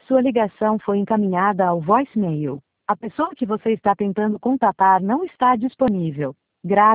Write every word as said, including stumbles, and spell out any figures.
Sua ligação foi encaminhada ao voicemail. A pessoa que você está tentando contatar não está disponível. Grave